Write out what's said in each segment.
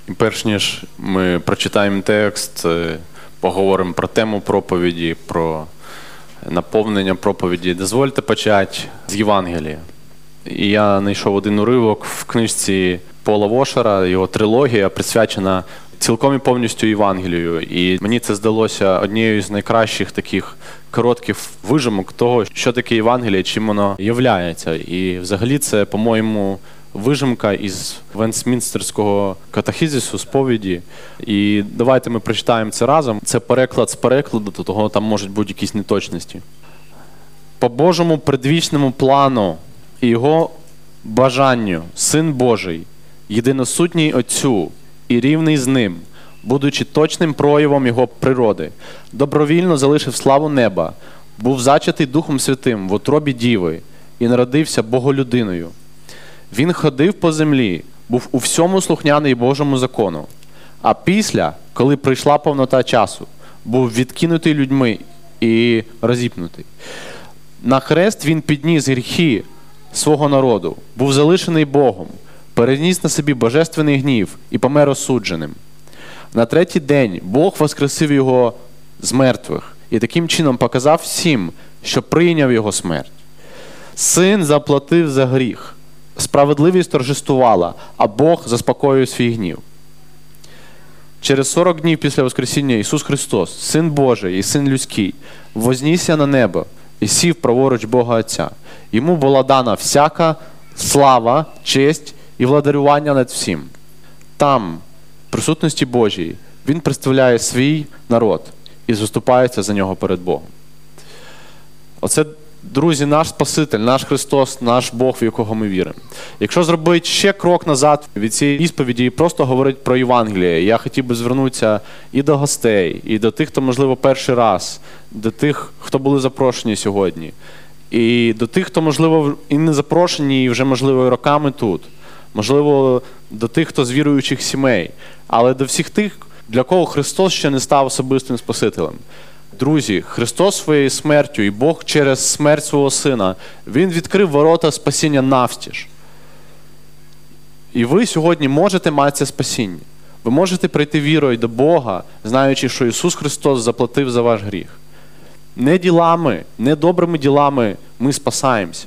І перш ніж ми прочитаємо текст, поговоримо про тему проповіді, про наповнення проповіді, дозвольте почати з Євангелія. І я знайшов один уривок в книжці Пола Вошера, його трилогія, присвячена цілком і повністю Євангелію. І мені це здалося однією з найкращих таких коротких вижимок того, що таке Євангеліє, чим воно являється. І взагалі це, по-моєму, вижимка із Вестмінстерського катехизису, сповіді. І давайте ми прочитаємо це разом. Це переклад з перекладу, то того там можуть бути якісь неточності. По Божому предвічному плану і Його бажанню Син Божий, єдиносутній Отцю і рівний з Ним, будучи точним проявом Його природи, добровільно залишив славу неба, був зачатий Духом Святим в утробі Діви і народився Боголюдиною. Він ходив по землі, був у всьому слухняний Божому закону. А після, коли прийшла повнота часу, був відкинутий людьми і розіпнутий. На хрест він підніс гріхи свого народу, був залишений Богом, переніс на собі божественний гнів і помер осудженим. На третій день Бог воскресив його з мертвих і таким чином показав всім, що прийняв його смерть. Син заплатив за гріх. Справедливість торжествувала, а Бог заспокоює свій гнів. Через 40 днів після Воскресіння Ісус Христос, Син Божий і Син Людський, вознісся на небо і сів праворуч Бога Отця. Йому була дана всяка слава, честь і владарювання над всім. Там, в присутності Божій, Він представляє свій народ і заступається за нього перед Богом. Оце, друзі, наш Спаситель, наш Христос, наш Бог, в якого ми віримо. Якщо зробити ще крок назад від цієї ісповіді і просто говорити про Євангеліє, я хотів би звернутися і до гостей, і до тих, хто, можливо, перший раз, до тих, хто були запрошені сьогодні, і до тих, хто, можливо, і не запрошені, і вже, можливо, і роками тут, можливо, до тих, хто з віруючих сімей, але до всіх тих, для кого Христос ще не став особистим Спасителем. Друзі, Христос своєю смертю і Бог через смерть свого Сина, Він відкрив ворота спасіння навстіж. І ви сьогодні можете мати це спасіння. Ви можете прийти вірою до Бога, знаючи, що Ісус Христос заплатив за ваш гріх. Не ділами, не добрими ділами ми спасаємося.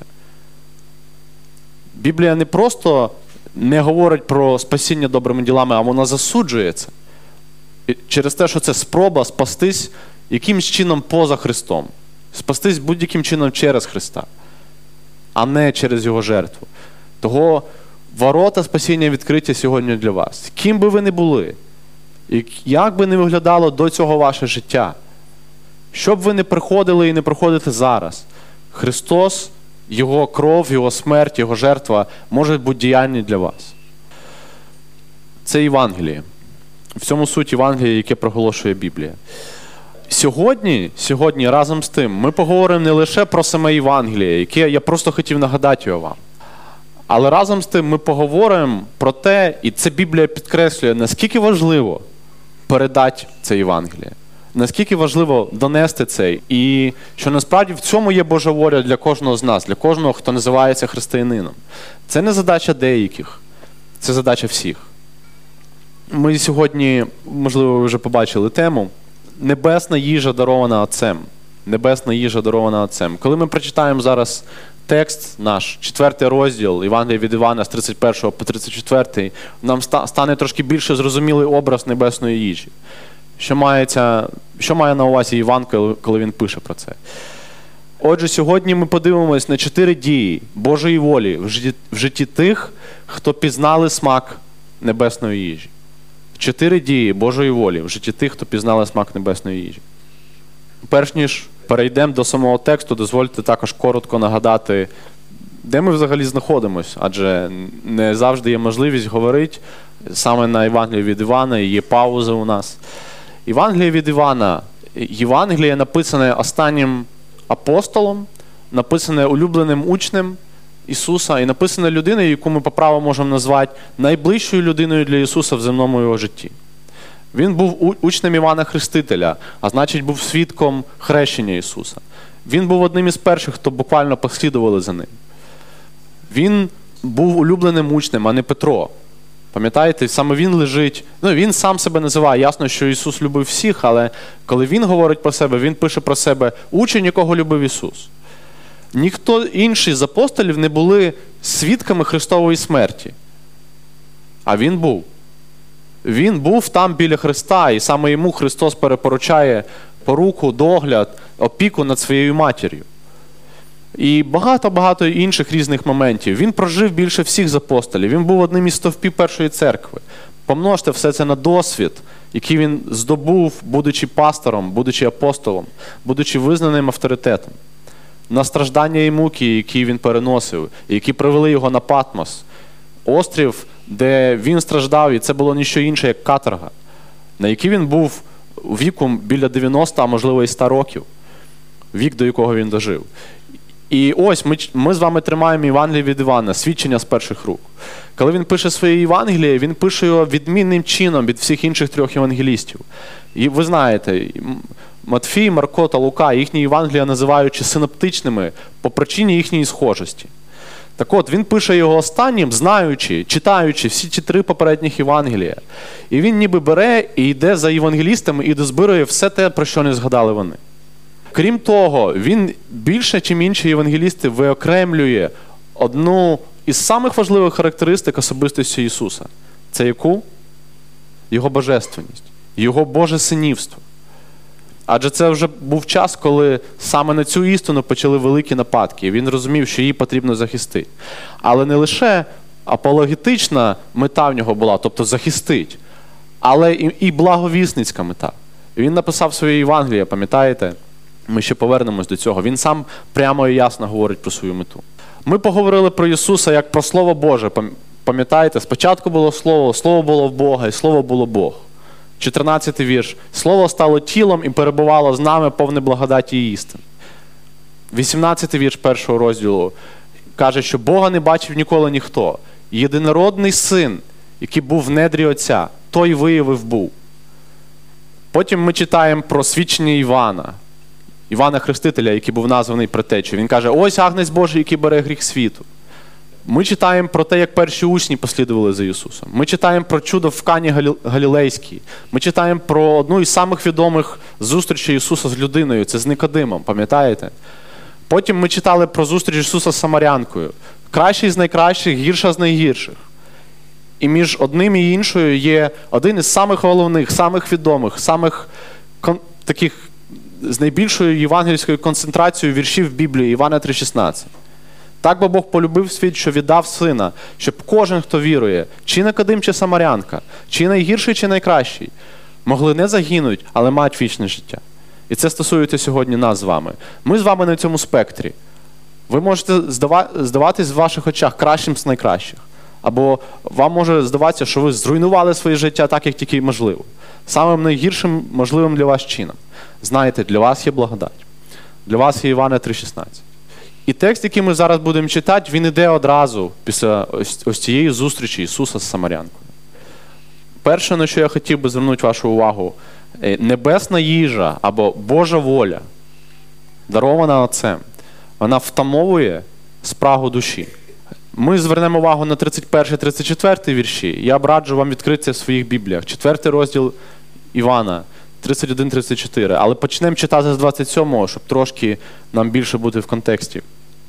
Біблія не просто не говорить про спасіння добрими ділами, а вона засуджує це. Через те, що це спроба спастись якимсь чином поза Христом. Спастись будь-яким чином через Христа, а не через Його жертву. Того ворота спасіння відкриті сьогодні для вас. Ким би ви не були, як би не виглядало до цього ваше життя, що б ви не приходили і не проходите зараз, Христос, Його кров, Його смерть, Його жертва можуть бути діяльні для вас. Це Євангеліє. В цьому суть Євангелія, яке проголошує Біблія. Сьогодні, разом з тим, ми поговоримо не лише про саме Євангеліє, яке я просто хотів нагадати його вам. Але разом з тим ми поговоримо про те, і це Біблія підкреслює, наскільки важливо передати це Євангеліє. Наскільки важливо донести це. І що насправді в цьому є Божа воля для кожного з нас, для кожного, хто називається християнином. Це не задача деяких, це задача всіх. Ми сьогодні, можливо, ви вже побачили тему, небесна їжа дарована Отцем. Небесна їжа дарована Отцем. Коли ми прочитаємо зараз текст наш, 4 розділ Євангелія від Івана з 31 по 34, нам стане трошки більше зрозумілий образ небесної їжі. Що має на увазі Іван, коли він пише про це? Отже, сьогодні ми подивимось на 4 дії Божої волі в житті тих, хто пізнали смак небесної їжі. 4 дії Божої волі в житті тих, хто пізнали смак небесної їжі. Перш ніж перейдемо до самого тексту, дозвольте також коротко нагадати, де ми взагалі знаходимося, адже не завжди є можливість говорити саме на Євангелії від Івана, і є пауза у нас. Євангеліє від Івана. Євангеліє написане останнім апостолом, написане улюбленим учнем Ісуса і написане людиною, яку ми по праву можемо назвати найближчою людиною для Ісуса в земному його житті. Він був учнем Івана Хрестителя, а значить був свідком хрещення Ісуса. Він був одним із перших, хто буквально послідували за ним. Він був улюбленим учнем, а не Петро. Пам'ятаєте, саме він лежить, він сам себе називає, ясно, що Ісус любив всіх, але коли він говорить про себе, він пише про себе учень, якого любив Ісус. Ніхто інший з апостолів не були свідками Христової смерті. А він був. Він був там біля Христа, і саме йому Христос перепоручає поруку, догляд, опіку над своєю матір'ю. І багато-багато інших різних моментів. Він прожив більше всіх з апостолів. Він був одним із стовпів першої церкви. Помножте все це на досвід, який він здобув, будучи пастором, будучи апостолом, будучи визнаним авторитетом. На страждання і муки, які він переносив, які привели його на Патмос. Острів, де він страждав, і це було ніщо інше, як каторга, на який він був віком біля 90, а можливо і 100 років. Вік, до якого він дожив. І ось ми з вами тримаємо Євангеліє від Івана, свідчення з перших рук. Коли він пише своє Євангеліє, він пише його відмінним чином від всіх інших 3 євангелістів. І ви знаєте, Матфій, Марко та Лука, їхні Євангелія називаючи синоптичними по причині їхньої схожості. Так от, він пише його останнім, знаючи, читаючи всі ці 3 попередніх Євангелія. І він ніби бере і йде за євангелістами і дозбирує все те, про що не згадали вони. Крім того, він більше, чим інші євангелісти, виокремлює одну із самих важливих характеристик особистості Ісуса. Це яку? Його божественність, його Боже синівство. Адже це вже був час, коли саме на цю істину почали великі нападки, і він розумів, що її потрібно захистити. Але не лише апологетична мета в нього була, тобто захистить, але і благовісницька мета. Він написав своє Євангеліє, пам'ятаєте? Ми ще повернемось до цього. Він сам прямо і ясно говорить про свою мету. Ми поговорили про Ісуса як про Слово Боже. Пам'ятаєте, спочатку було Слово, Слово було в Бога, і Слово було Бог. 14-й вірш. Слово стало тілом і перебувало з нами повне благодаті і істин. 18-й вірш 1-го розділу каже, що Бога не бачив ніколи ніхто. Єдинородний Син, який був в недрі Отця, той виявив був. Потім ми читаємо про свідчення Івана Хрестителя, який був названий Предтечею. Він каже, ось Агнець Божий, який бере гріх світу. Ми читаємо про те, як перші учні послідували за Ісусом. Ми читаємо про чудо в Кані Галілейській. Ми читаємо про одну із самих відомих зустрічей Ісуса з людиною. Це з Никодимом, пам'ятаєте? Потім ми читали про зустріч Ісуса з Самарянкою. Кращий з найкращих, гірша з найгірших. І між одним і іншою є один із самих головних, самих відомих, самих таких з найбільшою євангельською концентрацією віршів в Біблії Івана 3,16. Так бо Бог полюбив світ, що віддав Сина, щоб кожен, хто вірує, чи Никодим, чи Самарянка, чи найгірший, чи найкращий, могли не загинуть, але мають вічне життя. І це стосується сьогодні нас з вами. Ми з вами на цьому спектрі. Ви можете здаватись в ваших очах кращим з найкращих. Або вам може здаватися, що ви зруйнували своє життя так, як тільки можливо. Самим найгіршим можливим для вас чином. Знаєте, для вас є благодать. Для вас є Івана 3,16. І текст, який ми зараз будемо читати, він іде одразу після ось цієї зустрічі Ісуса з Самарянкою. Перше, на що я хотів би звернути вашу увагу, небесна їжа або Божа воля, дарована Отцем, вона втамовує спрагу душі. Ми звернемо увагу на 31-34 вірші. Я б раджу вам відкритися в своїх бібліях. 4 розділ Івана, 31-34. Але почнемо читати з 27-го, щоб трошки нам більше бути в контексті.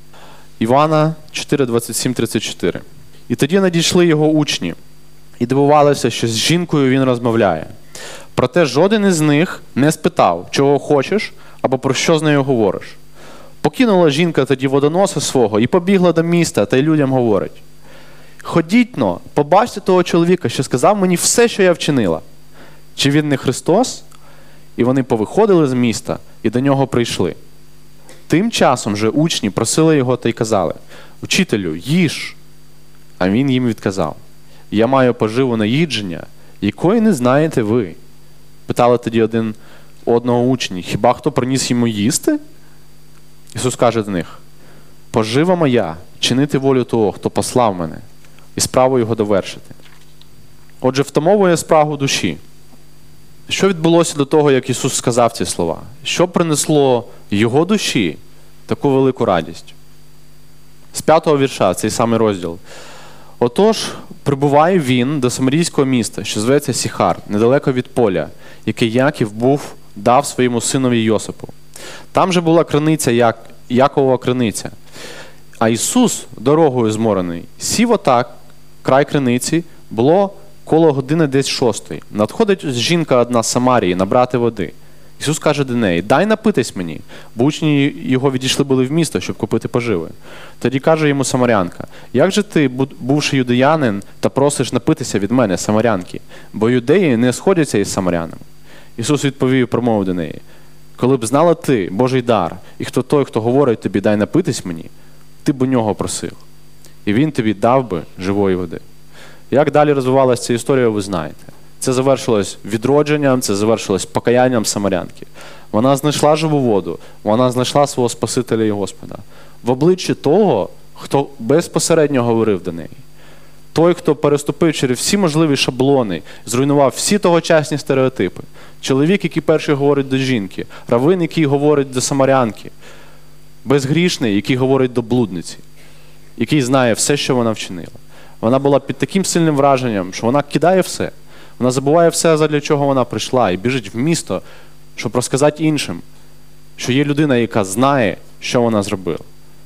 Івана 4, 27-34. І тоді надійшли його учні і дивувалися, що з жінкою він розмовляє. Проте жоден із них не спитав, чого хочеш або про що з нею говориш. Покинула жінка тоді водоноса свого і побігла до міста, та й людям говорить: «Ходіть-но, побачте того чоловіка, що сказав мені все, що я вчинила. Чи він не Христос?» І вони повиходили з міста і до нього прийшли. Тим часом же учні просили його та й казали: «Учителю, їж!» А він їм відказав: «Я маю поживу на їдження, якої не знаєте ви». Питали тоді один одного учні: «Хіба хто приніс йому їсти?» Ісус каже до них: «Пожива моя чинити волю того, хто послав мене, і справу його довершити». Отже, втамовує спрагу душі. Що відбулося до того, як Ісус сказав ці слова? Що принесло його душі таку велику радість? З 5-го вірша, цей самий розділ. Отож, прибуває він до самарійського міста, що зветься Сіхар, недалеко від поля, яке Яків дав своєму синові Йосипу. Там же була криниця, Яковова криниця. А Ісус, дорогою зморений, сів отак, край криниці, було коло години десь 6. Надходить жінка одна з Самарії набрати води. Ісус каже до неї: «Дай напитись мені», бо учні його відійшли були в місто, щоб купити поживи. Тоді каже йому самарянка: «Як же ти, бувши юдеянин, та просиш напитися від мене, самарянки? Бо юдеї не сходяться із самарянами». Ісус відповів, промовив до неї: «Коли б знала ти Божий дар, і хто той, хто говорить тобі, дай напитись мені, ти б у нього просив, і він тобі дав би живої води». Як далі розвивалася ця історія, ви знаєте. Це завершилось відродженням, це завершилось покаянням самарянки. Вона знайшла живу воду, вона знайшла свого Спасителя і Господа. В обличчі того, хто безпосередньо говорив до неї. Той, хто переступив через всі можливі шаблони, зруйнував всі тогочасні стереотипи. Чоловік, який перший говорить до жінки, раввин, який говорить до самарянки, безгрішний, який говорить до блудниці, який знає все, що вона вчинила. Вона була під таким сильним враженням, що вона кидає все. Вона забуває все, задля чого вона прийшла, і біжить в місто, щоб розказати іншим, що є людина, яка знає, що вона зробила.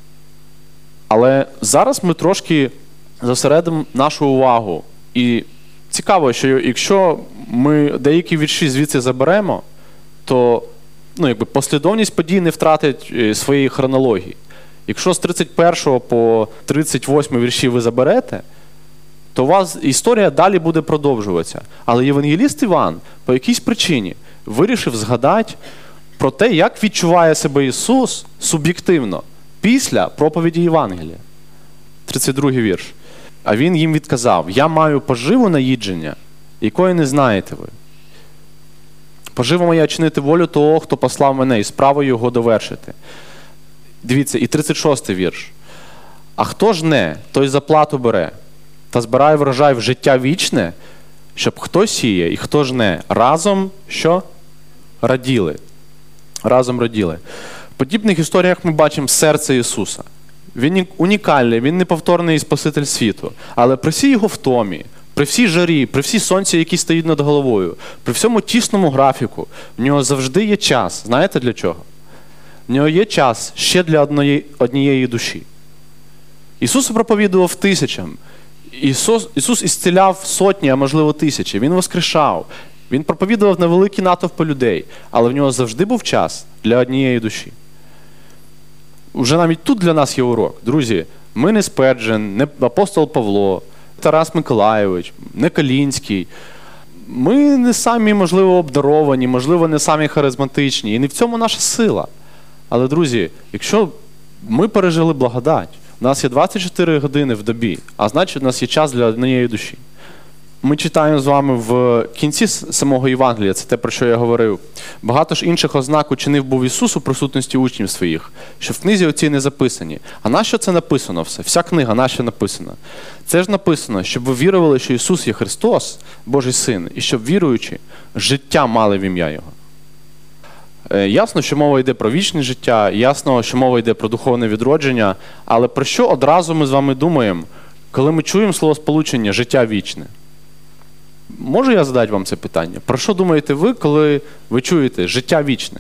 Але зараз ми трошки зосередимо нашу увагу. І цікаво, що якщо ми деякі вірші звідси заберемо, то послідовність подій не втратить своєї хронології. Якщо з 31 по 38 вірші ви заберете, то у вас історія далі буде продовжуватися. Але євангеліст Іван по якійсь причині вирішив згадати про те, як відчуває себе Ісус суб'єктивно після проповіді Євангелія. 32-й вірш. «А він їм відказав: я маю поживу на їдження, якої не знаєте ви. Пожива моя чинити волю того, хто послав мене, і справу його довершити». Дивіться, і 36-й вірш. «А хто ж не, той заплату бере, та збирає врожай в життя вічне, щоб хто сіє і хто ж не, разом що? Раділи». Разом раділи. В подібних історіях ми бачимо серце Ісуса. Він унікальний, він неповторний Спаситель світу. Але при всій його втомі, при всій жарі, при всій сонці, які стоїть над головою, при всьому тісному графіку, в нього завжди є час. Знаєте для чого? В нього є час ще для однієї душі. Ісус проповідував тисячам. Ісус ісціляв сотні, а можливо тисячі. Він воскрешав. Він проповідував на великі натовпи людей. Але в нього завжди був час для однієї душі. Уже навіть тут для нас є урок. Друзі, ми не Спеджен, не апостол Павло, Тарас Миколайович, не Калінський. Ми не самі, можливо, обдаровані, можливо, не самі харизматичні. І не в цьому наша сила. Але, друзі, якщо ми пережили благодать, у нас є 24 години в добі, а значить, у нас є час для однієї душі. Ми читаємо з вами в кінці самого Євангелія, це те, про що я говорив. Багато ж інших ознак учинив був Ісус у присутності учнів своїх, що в книзі оцій не записані. А нащо це написано все? Вся книга нащо написана? Це ж написано, щоб ви вірували, що Ісус є Христос, Божий Син, і щоб віруючи, життя мали в ім'я Його. Ясно, що мова йде про вічне життя, ясно, що мова йде про духовне відродження, але про що одразу ми з вами думаємо, коли ми чуємо словосполучення «життя вічне»? Можу я задати вам це питання? Про що думаєте ви, коли ви чуєте «життя вічне»?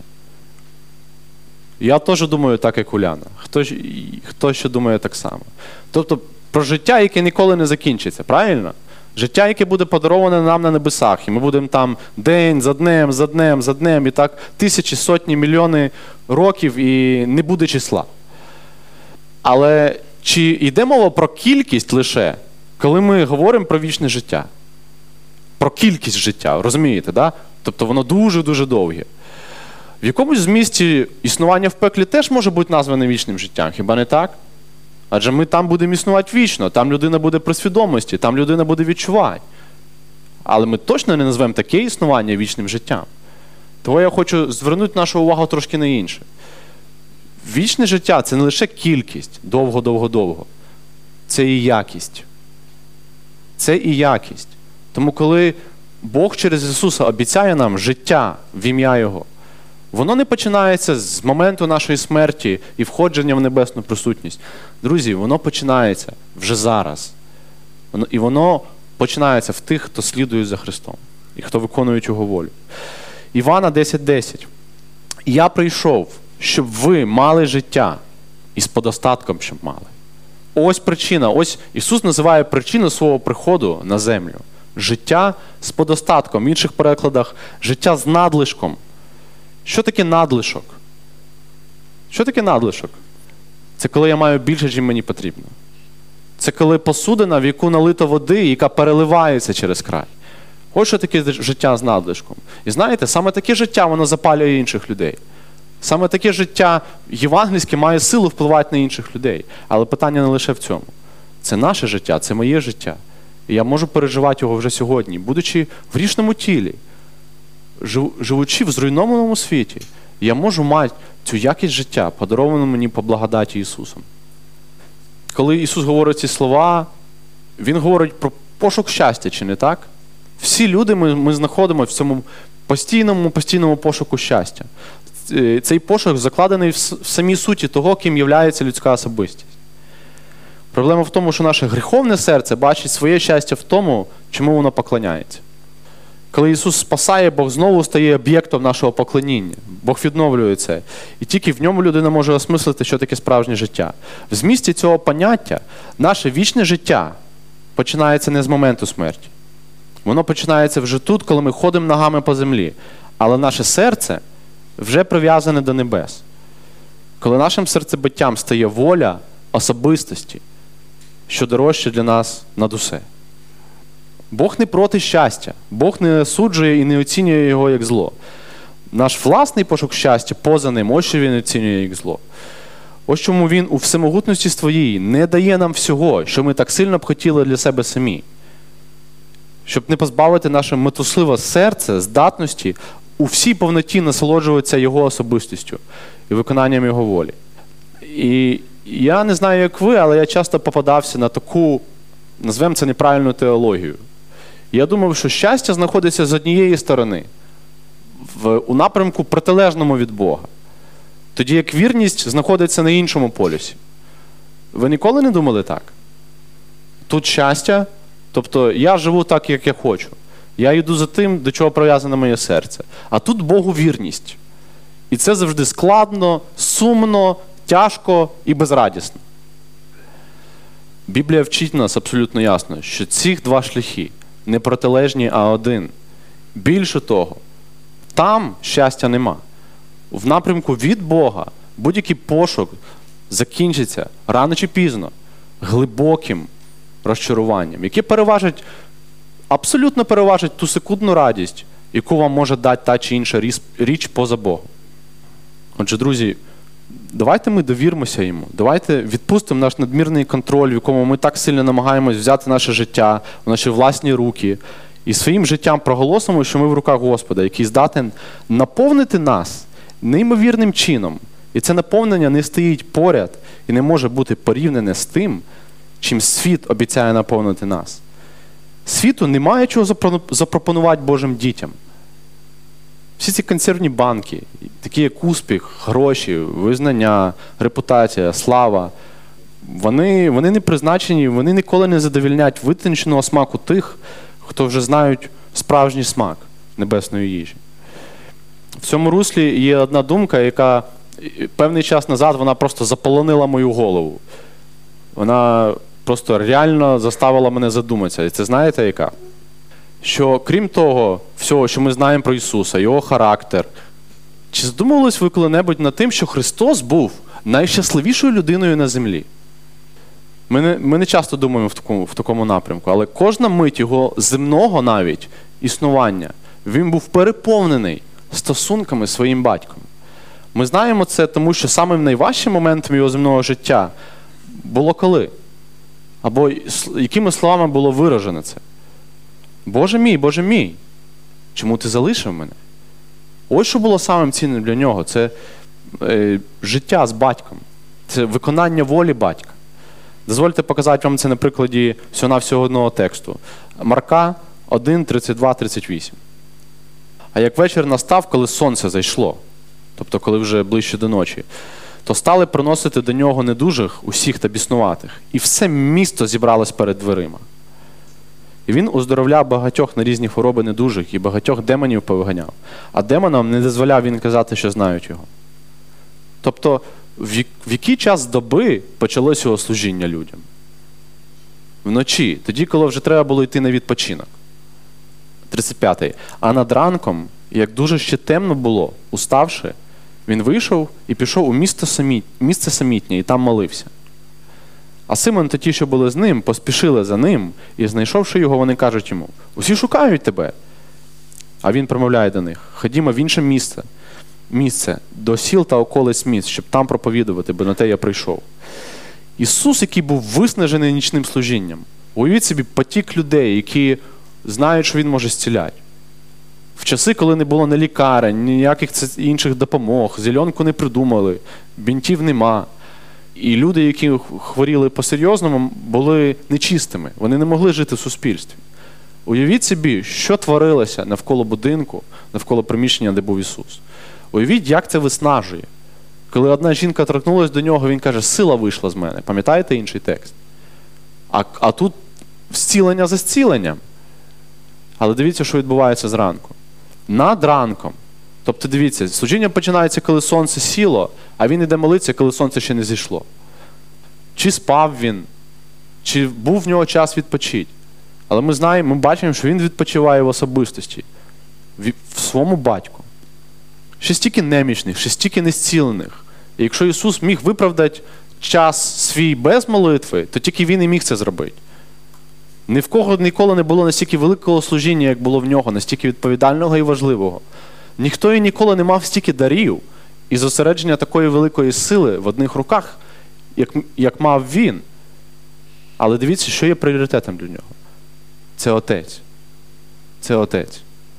Я теж думаю так, як Уляна. Хто ще думає так само. Тобто про життя, яке ніколи не закінчиться, правильно? Життя, яке буде подароване нам на небесах, і ми будемо там день за днем, і так тисячі, сотні, мільйони років, і не буде числа. Але чи йде мова про кількість лише, коли ми говоримо про вічне життя? Про кількість життя, розумієте, да? Тобто воно дуже-дуже довге. В якомусь змісті існування в пеклі теж може бути назване вічним життям, хіба не так? Адже ми там будемо існувати вічно, там людина буде при свідомості, там людина буде відчувати. Але ми точно не назвемо таке існування вічним життям. Тому я хочу звернути нашу увагу трошки на інше. Вічне життя – це не лише кількість, довго. Це і якість. Це і якість. Тому коли Бог через Ісуса обіцяє нам життя в ім'я Його, воно не починається з моменту нашої смерті і входження в небесну присутність. Друзі, воно починається вже зараз. І воно починається в тих, хто слідує за Христом і хто виконує Його волю. Івана 10:10. «Я прийшов, щоб ви мали життя, і з подостатком, щоб мали». Ось причина, ось Ісус називає причину свого приходу на землю. Життя з подостатком, в інших перекладах життя з надлишком. Що таке надлишок? Що таке надлишок? Це коли я маю більше, ніж мені потрібно. Це коли посудина, в яку налито води, яка переливається через край. Ось що таке життя з надлишком. І знаєте, саме таке життя, воно запалює інших людей. Саме таке життя євангельське має силу впливати на інших людей. Але питання не лише в цьому. Це наше життя, це моє життя. І я можу переживати його вже сьогодні, будучи в грішному тілі, живучи в зруйнованому світі. Я можу мати цю якість життя, подаровану мені по благодаті Ісусом. Коли Ісус говорить ці слова, Він говорить про пошук щастя, чи не так? Всі люди ми знаходимося в цьому постійному пошуку щастя. Цей пошук закладений в самій суті того, ким є людська особистість. Проблема в тому, що наше гріховне серце бачить своє щастя в тому, чому воно поклоняється. Коли Ісус спасає, Бог знову стає об'єктом нашого поклоніння. Бог відновлює це. І тільки в ньому людина може осмислити, що таке справжнє життя. В змісті цього поняття наше вічне життя починається не з моменту смерті. Воно починається вже тут, коли ми ходимо ногами по землі. Але наше серце вже прив'язане до небес. Коли нашим серцебиттям стає воля особистості, що дорожче для нас над усе. Бог не проти щастя. Бог не осуджує і не оцінює його як зло. Наш власний пошук щастя поза ним, ось що він оцінює як зло. Ось чому він у всемогутності своїй не дає нам всього, що ми так сильно б хотіли для себе самі. Щоб не позбавити наше метусливе серце здатності у всій повноті насолоджуватися його особистістю і виконанням його волі. І я не знаю, як ви, але я часто попадався на таку, назвемо це неправильну теологію. Я думав, що щастя знаходиться з однієї сторони, у напрямку протилежному від Бога. Тоді як вірність знаходиться на іншому полюсі. Ви ніколи не думали так? Тут щастя, тобто я живу так, як я хочу. Я йду за тим, до чого прив'язане моє серце. А тут Богу вірність. І це завжди складно, сумно, тяжко і безрадісно. Біблія вчить нас абсолютно ясно, що ці два шляхи не протилежні, а один. Більше того, там щастя нема. В напрямку від Бога будь-який пошук закінчиться рано чи пізно глибоким розчаруванням, яке абсолютно переважить ту секундну радість, яку вам може дати та чи інша річ поза Богом. Отже, друзі, давайте ми довірмося йому, давайте відпустимо наш надмірний контроль, в якому ми так сильно намагаємось взяти наше життя в наші власні руки, і своїм життям проголосимо, що ми в руках Господа, який здатен наповнити нас неймовірним чином. І це наповнення не стоїть поряд і не може бути порівняне з тим, чим світ обіцяє наповнити нас. Світу немає чого запропонувати Божим дітям. Всі ці консервні банки, такі як успіх, гроші, визнання, репутація, слава, вони не призначені, вони ніколи не задовільнять витонченого смаку тих, хто вже знають справжній смак небесної їжі. В цьому руслі є одна думка, яка певний час назад вона просто заполонила мою голову. Вона просто реально заставила мене задуматися. І це знаєте яка? Що крім того всього, що ми знаємо про Ісуса, Його характер, чи задумувались ви коли-небудь над тим, що Христос був найщасливішою людиною на землі? Ми не часто думаємо в такому напрямку, але кожна мить Його земного навіть існування, Він був переповнений стосунками з своїм батьком. Ми знаємо це, тому що самим найважчим моментом Його земного життя було коли? Або якими словами було виражено це? Боже мій, чому ти залишив мене? Ось що було самим цінним для нього. Це життя з батьком. Це виконання волі батька. Дозвольте показати вам це на прикладі всього-навсього одного тексту. Марка 1, 32, 38. А як вечір настав, коли сонце зайшло, тобто коли вже ближче до ночі, то стали приносити до нього недужих, усіх та біснуватих. І все місто зібралось перед дверима. І він оздоровляв багатьох на різні хвороби недужих і багатьох демонів повиганяв. А демонам не дозволяв він казати, що знають його. Тобто, в який час доби почалось його служіння людям? Вночі, тоді, коли вже треба було йти на відпочинок. 35-й. А над ранком, як дуже ще темно було, уставши, він вийшов і пішов у місце самітнє, і там молився. А Симон та ті, що були з ним, поспішили за ним, і, знайшовши його, вони кажуть йому: «Усі шукають тебе». А він промовляє до них: «Ходімо в інше місце, до сіл та околиць міст, щоб там проповідувати, бо на те я прийшов». Ісус, який був виснажений нічним служінням, уявіть собі потік людей, які знають, що Він може зціляти. В часи, коли не було ні лікарень, ніяких інших допомог, зеленку не придумали, бінтів нема. І люди, які хворіли по-серйозному, були нечистими. Вони не могли жити в суспільстві. Уявіть собі, що творилося навколо будинку, навколо приміщення, де був Ісус. Уявіть, як це виснажує. Коли одна жінка торкнулася до нього, він каже: «Сила вийшла з мене». Пам'ятаєте інший текст? А тут зцілення за зціленням. Але дивіться, що відбувається зранку. Над ранком. Тобто, дивіться, служіння починається, коли сонце сіло, а він іде молитися, коли сонце ще не зійшло. Чи спав він, чи був в нього час відпочити. Але ми бачимо, що він відпочиває в особистості, в своєму батьку. Ще стільки немічних, ще стільки незцілених. І якщо Ісус міг виправдати час свій без молитви, то тільки Він і міг це зробити. Ні в кого ніколи не було настільки великого служіння, як було в нього, настільки відповідального і важливого. Ніхто і ніколи не мав стільки дарів і зосередження такої великої сили в одних руках, як мав він. Але дивіться, що є пріоритетом для нього. Це Отець. Це Отець.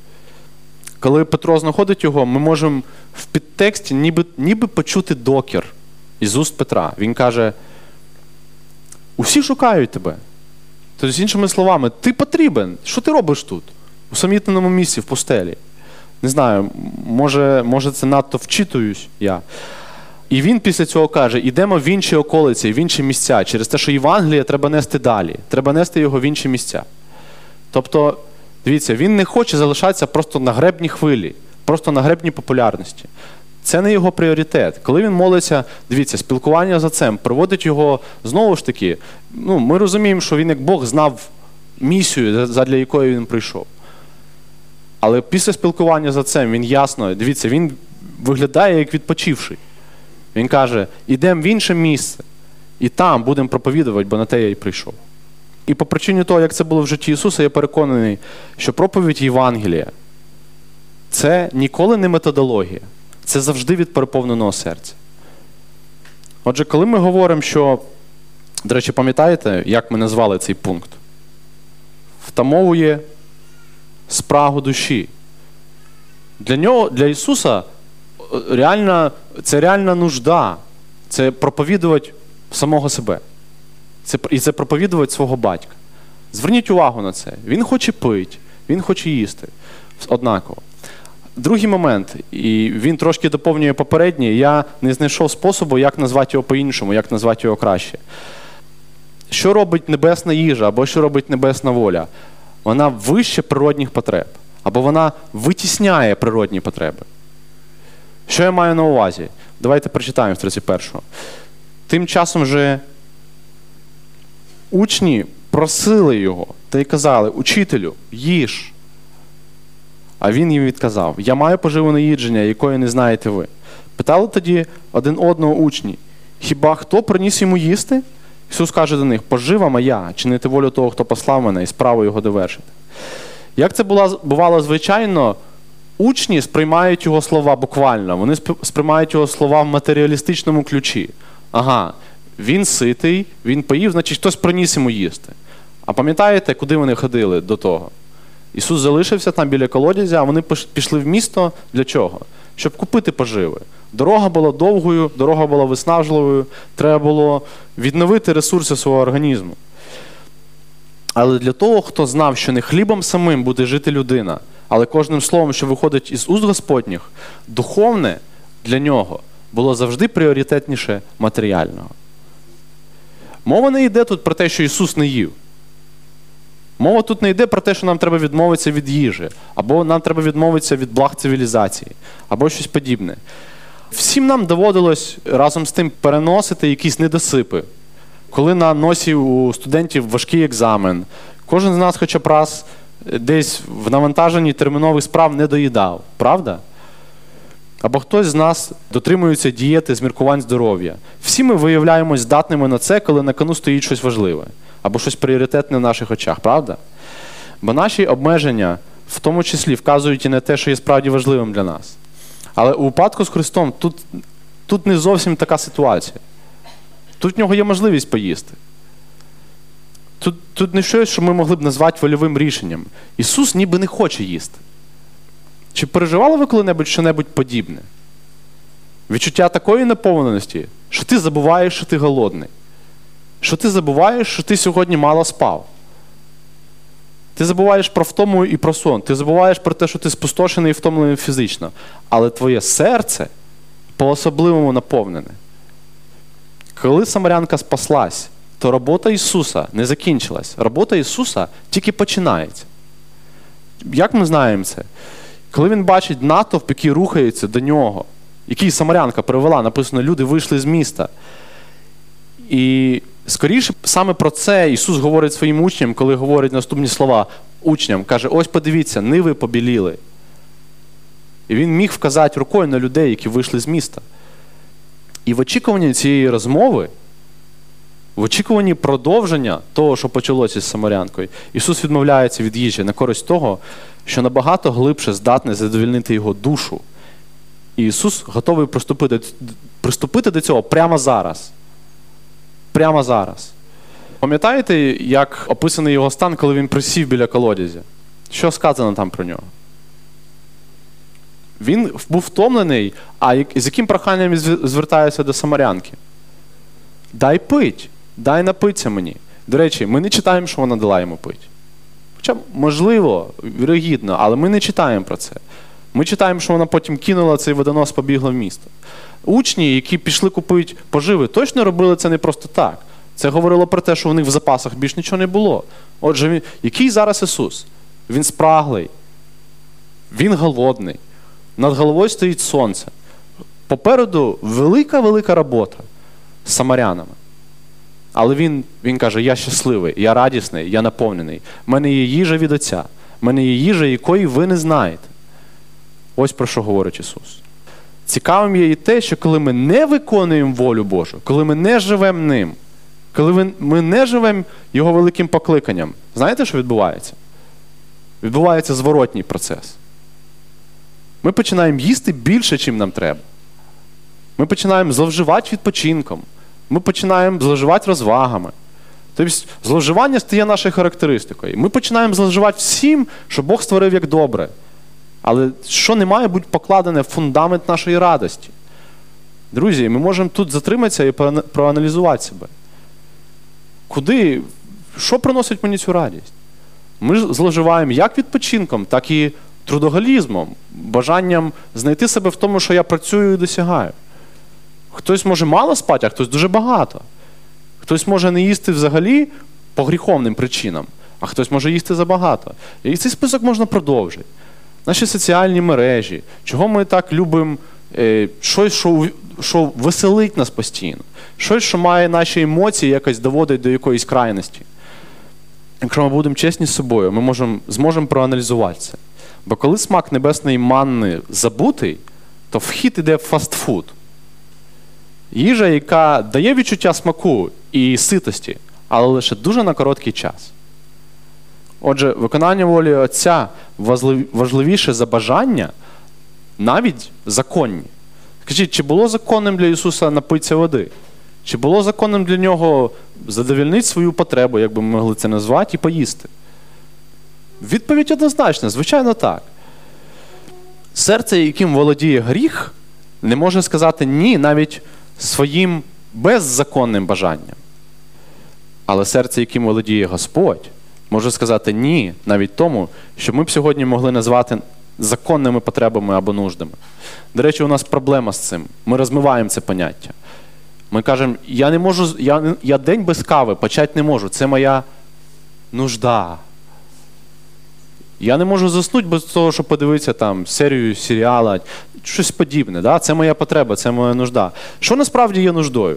Коли Петро знаходить його, ми можемо в підтексті ніби почути докір із уст Петра. Він каже: «Усі шукають тебе». Тобто, з іншими словами, ти потрібен. Що ти робиш тут? У самітненому місці, в пустелі. Не знаю, може це надто вчитуюсь я. І він після цього каже: «Ідемо в інші околиці, в інші місця». Через те, що Євангеліє треба нести далі. Треба нести його в інші місця. Тобто, дивіться, він не хоче залишатися просто на гребні хвилі, просто на гребні популярності. Це не його пріоритет. Коли він молиться, дивіться, спілкування з Отцем проводить його, знову ж таки, ми розуміємо, що він як Бог знав місію, задля якої він прийшов. Але після спілкування з Отцем він ясно, дивіться, він виглядає як відпочивший. Він каже: «Ідемо в інше місце, і там будемо проповідувати, бо на те я і прийшов». І по причині того, як це було в житті Ісуса, я переконаний, що проповідь Євангелія – це ніколи не методологія. Це завжди від переповненого серця. Отже, коли ми говоримо, що, до речі, пам'ятаєте, як ми назвали цей пункт? Втамовує спрагу душі. Для Ісуса це реальна нужда. Це проповідувати самого себе. І це проповідувати свого батька. Зверніть увагу на це. Він хоче пити, він хоче їсти. Однаково. Другий момент, і він трошки доповнює попередній, я не знайшов способу, як назвати його по-іншому, як назвати його краще. Що робить небесна їжа, або що робить небесна воля? Вона вище природних потреб, або вона витісняє природні потреби. Що я маю на увазі? Давайте прочитаємо з 31-го. Тим часом же учні просили його та й казали: «Учителю, їж». А він їм відказав: «Я маю поживу їдження, якої не знаєте ви». Питали тоді один одного учні: «Хіба хто приніс йому їсти?» Ісус каже до них: «Пожива моя, чинити волю того, хто послав мене, і справу його довершити». Як це бувало звичайно, учні сприймають його слова буквально, вони сприймають його слова в матеріалістичному ключі. Ага, він ситий, він поїв, значить хтось приніс йому їсти. А пам'ятаєте, куди вони ходили до того? Ісус залишився там біля колодязя, а вони пішли в місто для чого? Щоб купити поживи. Дорога була довгою, дорога була виснажливою, треба було відновити ресурси свого організму. Але для того, хто знав, що не хлібом самим буде жити людина, але кожним словом, що виходить із уст Господніх, духовне для нього було завжди пріоритетніше матеріального. Мова не йде тут про те, що Ісус не їв. Мова тут не йде про те, що нам треба відмовитися від їжі, або нам треба відмовитися від благ цивілізації, або щось подібне. Всім нам доводилось разом з тим переносити якісь недосипи. Коли на носі у студентів важкий екзамен, кожен з нас хоча б раз десь в навантаженні термінових справ не доїдав. Правда? Або хтось з нас дотримується дієти з міркувань здоров'я. Всі ми виявляємось здатними на це, коли на кону стоїть щось важливе. Або щось пріоритетне в наших очах. Правда? Бо наші обмеження в тому числі вказують і на те, що є справді важливим для нас. Але у випадку з Христом тут не зовсім така ситуація. Тут в нього є можливість поїсти. Тут не щось, що ми могли б назвати вольовим рішенням. Ісус ніби не хоче їсти. Чи переживали ви коли-небудь що-небудь подібне? Відчуття такої наповненості, що ти забуваєш, що ти голодний. Що ти забуваєш, що ти сьогодні мало спав. Ти забуваєш про втому і про сон. Ти забуваєш про те, що ти спустошений і втомлений фізично. Але твоє серце по-особливому наповнене. Коли самарянка спаслась, то робота Ісуса не закінчилась. Робота Ісуса тільки починається. Як ми знаємо це? Коли він бачить натовп, який рухається до нього, який самарянка привела, написано, люди вийшли з міста. І скоріше саме про це Ісус говорить своїм учням, коли говорить наступні слова учням. Каже, ось подивіться, ниви побіліли. І він міг вказати рукою на людей, які вийшли з міста. І в очікуванні цієї розмови, в очікуванні продовження того, що почалося з самарянкою, Ісус відмовляється від їжі на користь того, що набагато глибше здатне задовольнити його душу. І Ісус готовий приступити до цього прямо зараз. Прямо зараз. Пам'ятаєте, як описаний його стан, коли він присів біля колодязя? Що сказано там про нього? Він був втомлений, а з яким проханням він звертається до самарянки? Дай пить, дай напитися мені. До речі, ми не читаємо, що вона дала йому пить. Хоча, можливо, вірогідно, але ми не читаємо про це. Ми читаємо, що вона потім кинула цей водонос, побігла в місто. Учні, які пішли купити поживи, точно робили це не просто так. Це говорило про те, що у них в запасах більш нічого не було. Отже, який зараз Ісус? Він спраглий. Він голодний. Над головою стоїть сонце. Попереду велика-велика робота з самарянами. Але він каже, я щасливий, я радісний, я наповнений. У мене є їжа від Отця. У мене є їжа, якої ви не знаєте. Ось про що говорить Ісус. Цікавим є і те, що коли ми не виконуємо волю Божу, коли ми не живемо ним, коли ми не живемо Його великим покликанням, знаєте, що відбувається? Відбувається зворотній процес. Ми починаємо їсти більше, чим нам треба. Ми починаємо зловживати відпочинком. Ми починаємо зловживати розвагами. Тобто зловживання стає нашою характеристикою. Ми починаємо зловживати всім, що Бог створив як добре. Але що не має бути покладене в фундамент нашої радості? Друзі, ми можемо тут затриматися і проаналізувати себе. Що приносить мені цю радість? Ми ж зловживаємо як відпочинком, так і трудоголізмом, бажанням знайти себе в тому, що я працюю і досягаю. Хтось може мало спати, а хтось дуже багато. Хтось може не їсти взагалі по гріховним причинам, а хтось може їсти забагато. І цей список можна продовжити. Наші соціальні мережі, чого ми так любимо, щось, що веселить нас постійно, щось, що має наші емоції якось доводить до якоїсь крайності. Якщо ми будемо чесні з собою, ми зможемо проаналізувати це. Бо коли смак небесної манни забутий, то вхід іде в фастфуд. Їжа, яка дає відчуття смаку і ситості, але лише дуже на короткий час. Отже, виконання волі Отця важливіше за бажання, навіть законні. Скажіть, чи було законним для Ісуса напитися води? Чи було законним для Нього задовольнити свою потребу, як би ми могли це назвати, і поїсти? Відповідь однозначна, звичайно так. Серце, яким володіє гріх, не може сказати «ні» навіть своїм беззаконним бажанням. Але серце, яким володіє Господь, може сказати «ні» навіть тому, що ми б сьогодні могли назвати законними потребами або нуждами. До речі, у нас проблема з цим. Ми розмиваємо це поняття. Ми кажемо, я день без кави почати не можу, це моя нужда. Я не можу заснути без того, щоб подивитися там серію серіала, щось подібне. Да? Це моя потреба, це моя нужда. Що насправді є нуждою?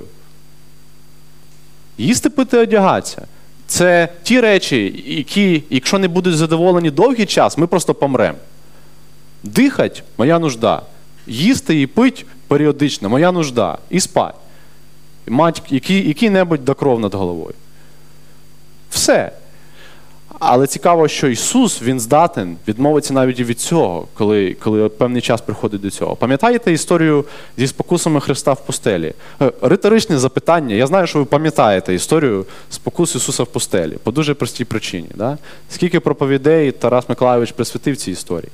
Їсти, пити, одягатися. Це ті речі, які, якщо не будуть задоволені довгий час, ми просто помремо. Дихать – моя нужда. Їсти і пити періодично – моя нужда. І спати. Мати який-небудь до кров над головою. Все. Але цікаво, що Ісус, Він здатен відмовитися навіть і від цього, коли певний час приходить до цього. Пам'ятаєте історію зі спокусами Христа в пустелі? Риторичне запитання. Я знаю, що ви пам'ятаєте історію спокус Ісуса в пустелі. По дуже простій причині. Да? Скільки проповідей Тарас Миколайович присвятив цій історії.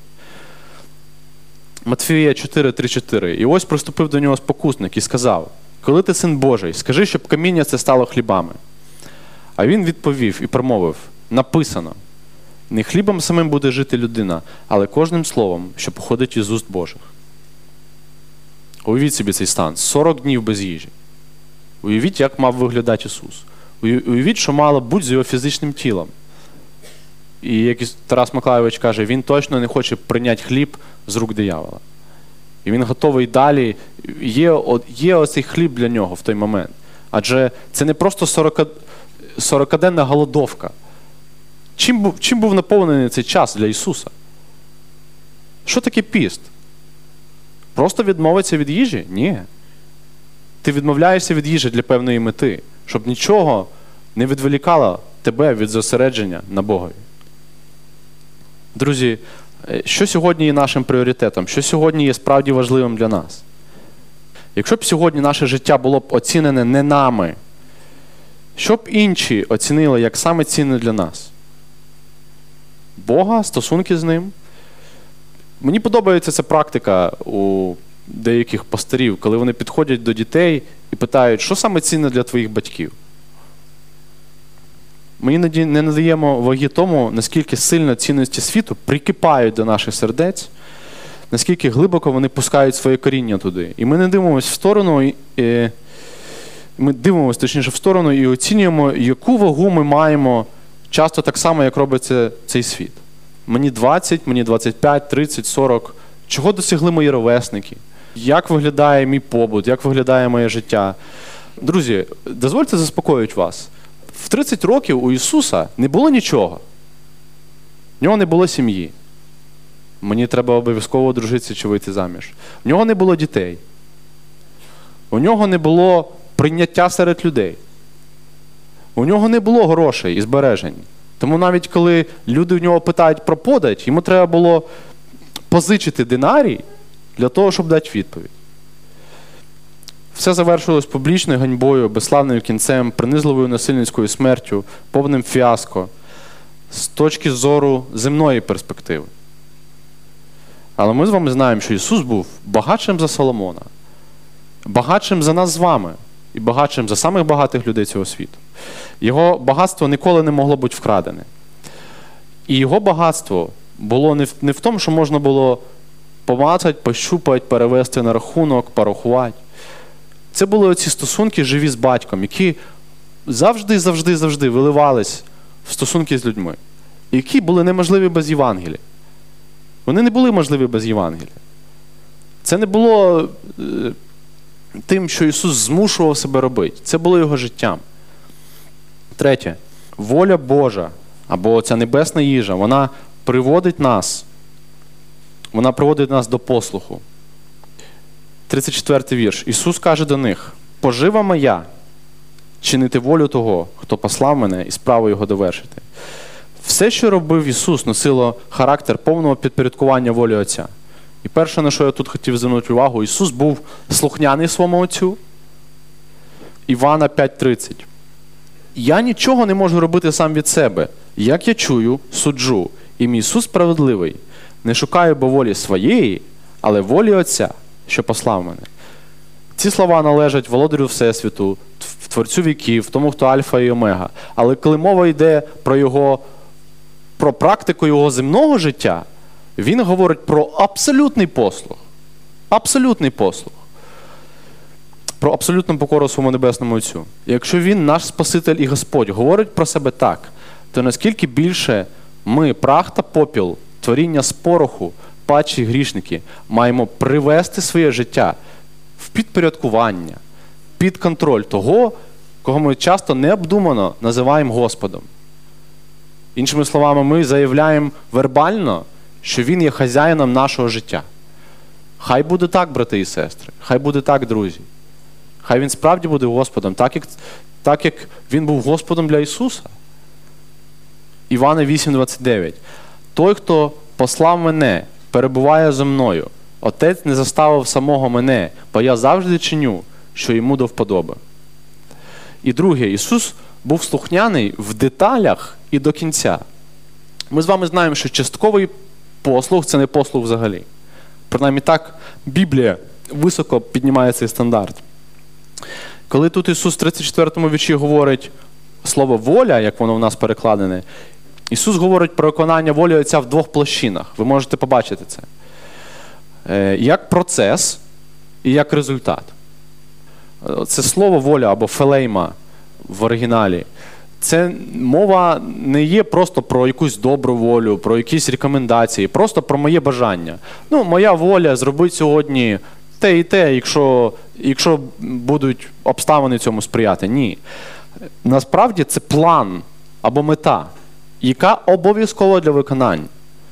Матфія 4:3-4. І ось приступив до нього спокусник і сказав: «Коли ти син Божий, скажи, щоб каміння це стало хлібами». А він відповів і промовив: «Написано, не хлібом самим буде жити людина, але кожним словом, що походить із уст Божих». Уявіть собі цей стан. 40 днів без їжі. Уявіть, як мав виглядати Ісус. Уявіть, що мало бути з його фізичним тілом. І як Тарас Миколайович каже, він точно не хоче прийняти хліб з рук диявола. І він готовий далі. Є оцей хліб для нього в той момент. Адже це не просто 40-денна голодовка. Чим був наповнений цей час для Ісуса? Що таке піст? Просто відмовитися від їжі? Ні. Ти відмовляєшся від їжі для певної мети, щоб нічого не відволікало тебе від зосередження на Богові. Друзі, що сьогодні є нашим пріоритетом? Що сьогодні є справді важливим для нас? Якщо б сьогодні наше життя було б оцінене не нами, що б інші оцінили як саме цінне для нас? Бога, стосунки з Ним? Мені подобається ця практика у деяких пастирів, коли вони підходять до дітей і питають, що саме цінне для твоїх батьків? Ми іноді не надаємо ваги тому, наскільки сильно цінності світу прикипають до наших сердець, наскільки глибоко вони пускають своє коріння туди. І ми не дивимося в сторону, ми дивимося, точніше, в сторону і оцінюємо, яку вагу ми маємо часто так само, як робиться цей світ. Мені 20, мені 25, 30, 40. Чого досягли мої ровесники? Як виглядає мій побут? Як виглядає моє життя? Друзі, дозвольте заспокоїти вас. В 30 років у Ісуса не було нічого. В нього не було сім'ї. Мені треба обов'язково одружитися чи вийти заміж. В нього не було дітей. У нього не було прийняття серед людей. У нього не було грошей і збережень. Тому навіть коли люди в нього питають про подать, йому треба було позичити динарій для того, щоб дати відповідь. Все завершилось публічною ганьбою, безславним кінцем, принизливою насильницькою смертю, повним фіаско з точки зору земної перспективи. Але ми з вами знаємо, що Ісус був багатшим за Соломона, багатшим за нас з вами і багатшим за самих багатих людей цього світу. Його багатство ніколи не могло бути вкрадене. І його багатство було не в тому, що можна було помацати, пощупати, перевести на рахунок, порахувати. Це були оці стосунки живі з батьком, які завжди виливались в стосунки з людьми, які були неможливі без Євангелія. Вони не були можливі без Євангелія. Це не було тим, що Ісус змушував себе робити. Це було Його життям. Третє. Воля Божа, або ця небесна їжа, вона приводить нас до послуху. 34-й вірш. Ісус каже до них: «Пожива моя чинити волю того, хто послав мене, і справу Його довершити». Все, що робив Ісус, носило характер повного підпорядкування волі Отця. І перше, на що я тут хотів звернути увагу, Ісус був слухняний своєму Отцю. Івана 5:30. «Я нічого не можу робити сам від себе. Як я чую, суджу. І мій суд справедливий. Не шукаю бо волі своєї, але волі Отця, що послав мене». Ці слова належать володарю Всесвіту, Творцю віків, тому, хто Альфа і Омега. Але коли мова йде про практику його земного життя, він говорить про абсолютний послух. Абсолютний послух. Про абсолютну покору своєму Небесному Отцю. І якщо він, наш Спаситель і Господь, говорить про себе так, то наскільки більше Ми, прах та попіл, творіння з пороху, падші грішники, маємо привести своє життя в підпорядкування, під контроль того, кого ми часто необдумано називаємо Господом. Іншими словами, ми заявляємо вербально, що Він є хазяїном нашого життя. Хай буде так, брати і сестри, хай буде так, друзі. Хай Він справді буде Господом, так як Він був Господом для Ісуса. Івана 8:29. Той, хто послав мене, перебуває зо мною. Отець не заставив самого мене, бо я завжди чиню, що йому до вподоби. І друге, Ісус був слухняний в деталях і до кінця. Ми з вами знаємо, що частковий послуг – це не послуг взагалі. Принаймні так Біблія високо піднімає цей стандарт. Коли тут Ісус в 34-му вірші говорить слово «воля», як воно в нас перекладене, Ісус говорить про виконання волі Отця в двох площинах. Ви можете побачити це. Як процес і як результат. Це слово «воля» або «фелейма» в оригіналі. Це мова не є просто про якусь добру волю, про якісь рекомендації, просто про моє бажання. Моя воля зробити сьогодні те і те, якщо будуть обставини цьому сприяти. Ні. Насправді це план або мета, яка обов'язкова для виконання.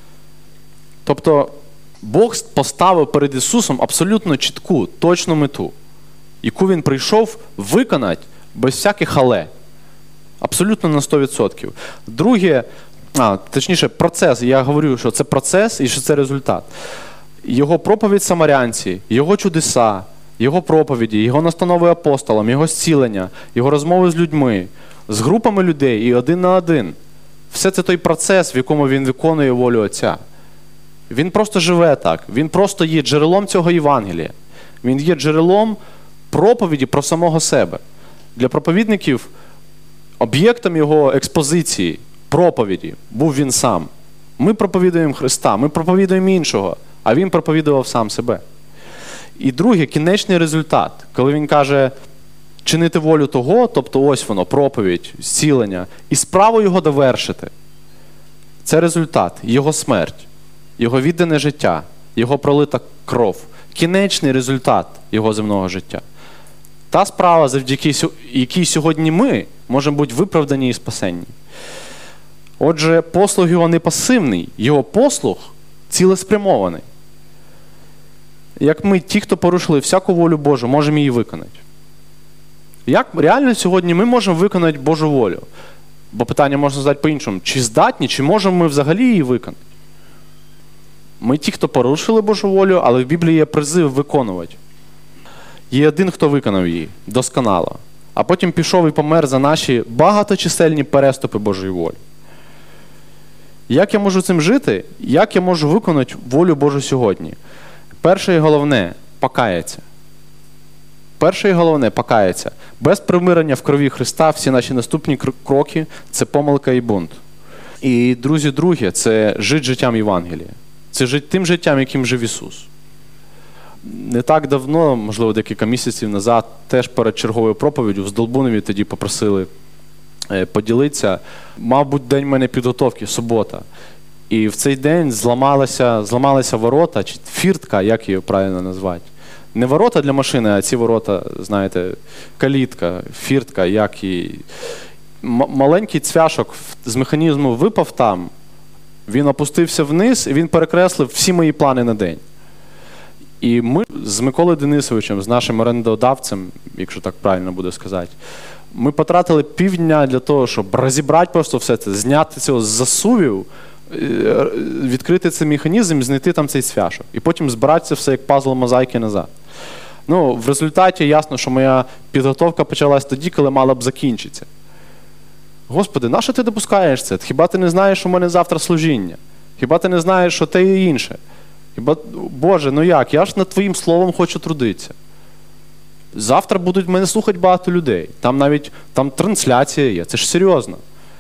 Тобто Бог поставив перед Ісусом абсолютно чітку, точну мету, яку Він прийшов виконати без всяких «але». Абсолютно на 100%. Друге, точніше, процес. Я говорю, що це процес і що це результат. Його проповідь самарянці, його чудеса, його проповіді, його настанови апостолам, його зцілення, його розмови з людьми, з групами людей і один на один. Все це той процес, в якому він виконує волю Отця. Він просто живе так. Він просто є джерелом цього Євангелія. Він є джерелом проповіді про самого себе. Для проповідників об'єктом його експозиції, проповіді, був він сам. Ми проповідуємо Христа, ми проповідуємо іншого, а він проповідував сам себе. І друге, кінечний результат, коли він каже чинити волю того, тобто ось воно, проповідь, зцілення, і справу його довершити. Це результат, його смерть, його віддане життя, його пролита кров, кінечний результат його земного життя. Та справа, завдяки якій сьогодні ми можемо бути виправдані і спасенні. Отже, послуг його не пасивний, його послуг цілеспрямований. Як ми, ті, хто порушили всяку волю Божу, можемо її виконати. Як реально сьогодні ми можемо виконати Божу волю? Бо питання можна задати по-іншому. Чи здатні, чи можемо ми взагалі її виконати? Ми ті, хто порушили Божу волю, але в Біблії є призив виконувати. Є один, хто виконав її досконало, а потім пішов і помер за наші багаточисельні переступи Божої волі. Як я можу цим жити? Як я можу виконати волю Божу сьогодні? Перше і головне – покаяться. Перше і головне – покаяться. Без примирення в крові Христа всі наші наступні кроки – це помилка і бунт. І, друзі, друге – це жити життям Євангелія. Це жити тим життям, яким жив Ісус. Не так давно, можливо, декілька місяців назад, теж перед черговою проповіддю в Здолбунові тоді попросили поділитися. Мав бути день в мене підготовки, субота. І в цей день зламалися ворота, чи фіртка, як її правильно назвати. Не ворота для машини, а ці ворота, знаєте, калітка, фіртка, як її. Маленький цвяшок з механізму випав там, він опустився вниз, і він перекреслив всі мої плани на день. І ми з Миколою Денисовичем, з нашим орендодавцем, якщо так правильно буде сказати, ми потратили півдня для того, щоб розібрати просто все це, зняти цього з засувів, відкрити цей механізм, знайти там цей цвяшок. І потім збирати це все як пазл мозаїки назад. В результаті ясно, що моя підготовка почалась тоді, коли мала б закінчитися. Господи, нащо ти допускаєш це? Хіба ти не знаєш, що в мене завтра служіння? Хіба ти не знаєш, що те і інше? Боже, як? Я ж над Твоїм словом хочу трудитися. Завтра будуть мене слухати багато людей. Там трансляція є. Це ж серйозно.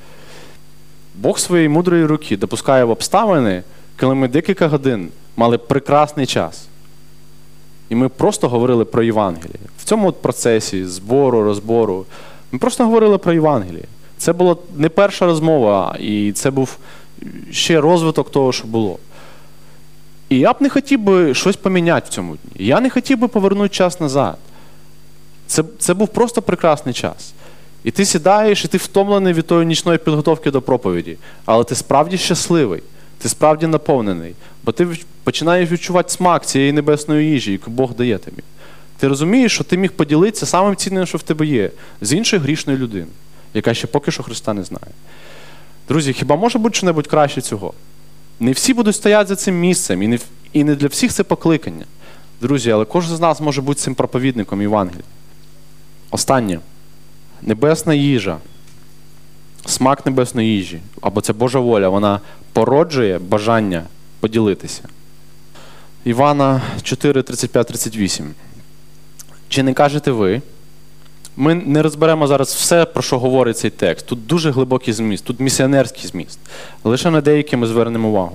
Бог своєї мудрої руки допускає в обставини, коли ми декілька годин мали прекрасний час. І ми просто говорили про Євангеліє. В цьому процесі збору, розбору, ми просто говорили про Євангеліє. Це була не перша розмова, і це був ще розвиток того, що було. І я б не хотів би щось поміняти в цьому дні. Я не хотів би повернути час назад. Це був просто прекрасний час. І ти сідаєш, і ти втомлений від тої нічної підготовки до проповіді. Але ти справді щасливий, ти справді наповнений. Бо ти починаєш відчувати смак цієї небесної їжі, яку Бог дає тобі. Ти розумієш, що ти міг поділитися самим цінним, що в тебе є, з іншою грішною людиною, яка ще поки що Христа не знає. Друзі, хіба може бути що-небудь краще цього? Не всі будуть стояти за цим місцем, і не для всіх це покликання. Друзі, але кожен з нас може бути цим проповідником Євангелія. Останнє. Небесна їжа, смак небесної їжі, або це Божа воля, вона породжує бажання поділитися. Івана 4, 35, 38. Чи не кажете ви? Ми не розберемо зараз все, про що говорить цей текст. Тут дуже глибокий зміст, тут місіонерський зміст. Лише на деякі ми звернемо увагу.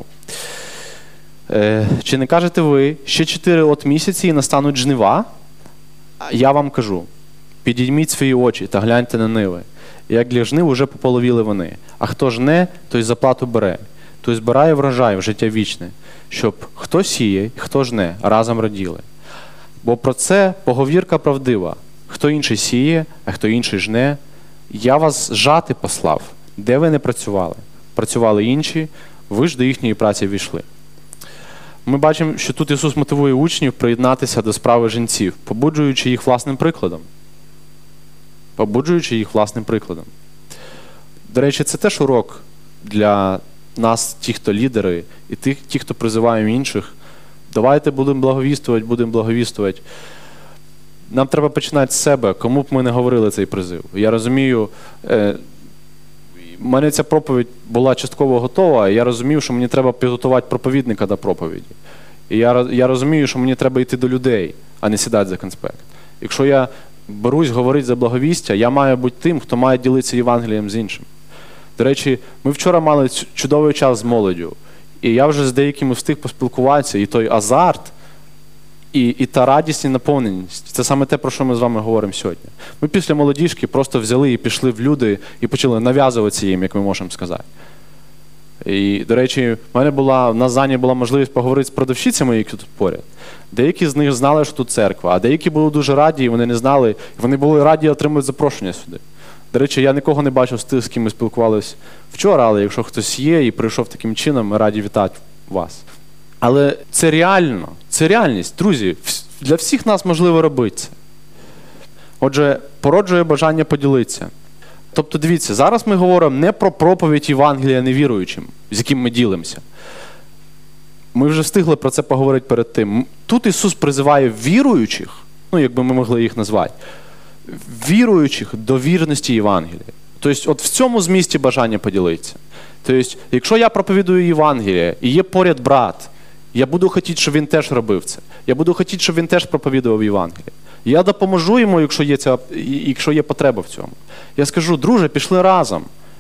Чи не кажете ви, ще 4 місяці і настануть жнива? Я вам кажу, підійміть свої очі та гляньте на ниви. Як для жнив уже пополовіли вони. А хто жне, той заплату бере. Той збирає врожай в життя вічне, щоб хто сіє і хто жне, разом раділи. Бо про це поговірка правдива. Хто інший сіє, а хто інший жне. Я вас жати послав, де ви не працювали. Працювали інші, ви ж до їхньої праці війшли. Ми бачимо, що тут Ісус мотивує учнів приєднатися до справи жінців, побуджуючи їх власним прикладом. Побуджуючи їх власним прикладом. До речі, це теж урок для нас, ті, хто лідери, і ті, хто призиваємо інших. Давайте будемо благовістувати. Нам треба починати з себе, кому б ми не говорили цей призив. Я розумію, в мене ця проповідь була частково готова, і я розумів, що мені треба підготувати проповідника до проповіді. І я розумію, що мені треба йти до людей, а не сідати за конспект. Якщо я берусь говорити за благовістя, я маю бути тим, хто має ділитися Євангелієм з іншим. До речі, ми вчора мали чудовий час з молоддю, і я вже з деякими встиг поспілкуватися, і той азарт, і та радість, і наповненість. Це саме те, про що ми з вами говоримо сьогодні. Ми після молодіжки просто взяли і пішли в люди, і почали нав'язуватися їм, як ми можемо сказати. І, до речі, в нас Зані була можливість поговорити з продавщицями, які тут поряд. Деякі з них знали, що тут церква, а деякі були дуже раді, і вони не знали, і вони були раді отримати запрошення сюди. До речі, я нікого не бачив з тих, з ким ми спілкувалися вчора, але якщо хтось є і прийшов таким чином, ми раді вітати вас. Але це реально, це реальність. Друзі, для всіх нас можливо робити це. Отже, породжує бажання поділитися. Тобто, дивіться, зараз ми говоримо не про проповідь Євангелія невіруючим, з яким ми ділимося. Ми вже встигли про це поговорити перед тим. Тут Ісус призиває віруючих, якби ми могли їх назвати, віруючих до вірності Євангелія. Тобто, от в цьому змісті бажання поділитися. Тобто, якщо я проповідую Євангелія і є поряд брат, я буду хотіти, щоб він теж робив це. Я буду хотіти, щоб він теж проповідував Євангеліє. Я допоможу йому, якщо є потреба в цьому. Я скажу, друже, пішли разом.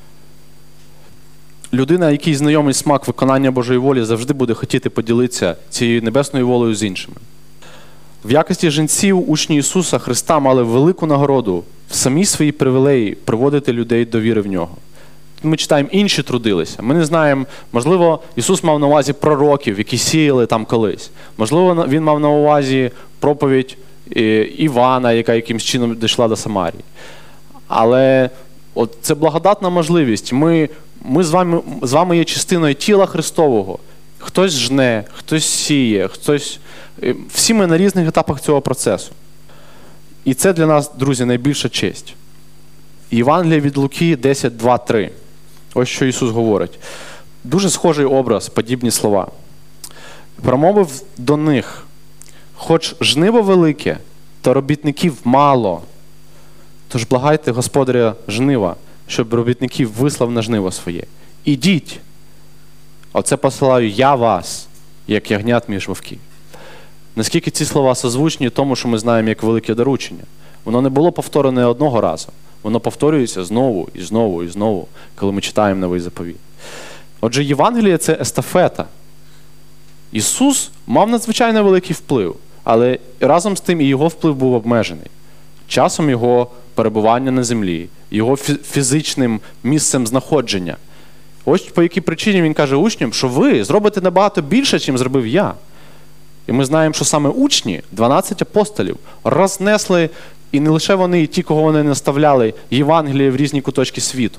Людина, який знайомий смак виконання Божої волі, завжди буде хотіти поділитися цією небесною волею з іншими. В якості жінців учні Ісуса Христа мали велику нагороду в самій своїй привілеї приводити людей до віри в Нього. Ми читаємо, інші трудилися. Ми не знаємо, можливо, Ісус мав на увазі пророків, які сіяли там колись. Можливо, Він мав на увазі проповідь Івана, яка якимсь чином дійшла до Самарії. Але от це благодатна можливість. Ми з вами є частиною тіла Христового. Хтось жне, хтось сіє, всі ми на різних етапах цього процесу. І це для нас, друзі, найбільша честь. Євангелія від Луки 10, 2, 3. Ось що Ісус говорить. Дуже схожий образ, подібні слова. Промовив до них: хоч жниво велике, то робітників мало. Тож благайте господаря жнива, щоб робітників вислав на жниво своє. Ідіть. Оце посилаю я вас, як ягнят між вовків. Наскільки ці слова созвучні тому, що ми знаємо як велике доручення. Воно не було повторене одного разу. Воно повторюється знову і знову і знову, коли ми читаємо Новий заповіт. Отже, Євангеліє – це естафета. Ісус мав надзвичайно великий вплив, але разом з тим і його вплив був обмежений. Часом його перебування на землі, його фізичним місцем знаходження. Ось по якій причині він каже учням, що ви зробите набагато більше, чим зробив я. І ми знаємо, що саме учні, 12 апостолів, рознесли, і не лише вони, і ті, кого вони наставляли, Євангеліє в різні куточки світу.